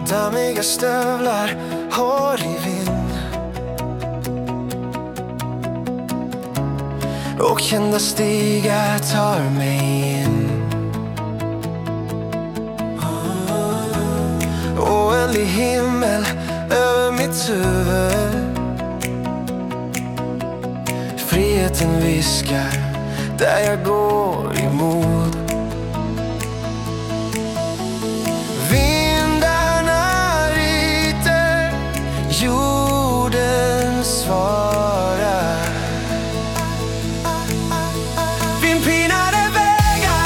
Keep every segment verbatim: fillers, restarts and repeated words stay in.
dammiga stövlar har i vind och kända stigar tar mig in. Oändlig himmel över mitt huvud. Friheten viskar där jag går emot. Vindarna riter jorden svarar. Vindpinade vägar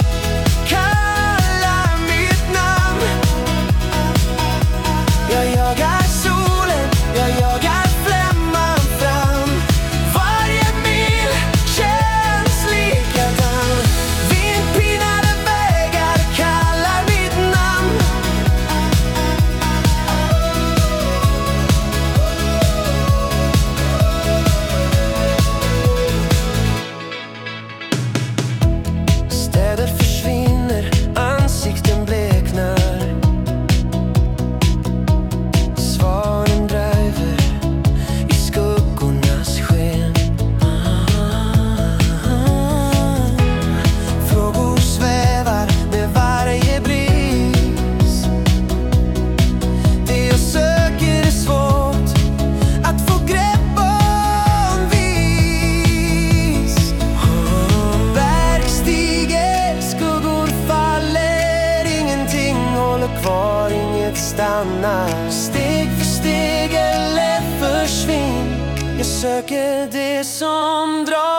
kallar mitt namn. Jag jagar solen, jag jagar flämman fram. Varje mil känns likadan. Vindpinade vägar kallar mitt namn. Städer försvinner, ansikten bleknar. Svaren driver i skuggornas sken. Frågor svävar med varje bris. Det jag söker är svårt att få grepp om vis. Berg stiger, skuggor faller. Ingenting håller kvar, inget stannar. Steg för steg eller försvinn. Jag söker det som drar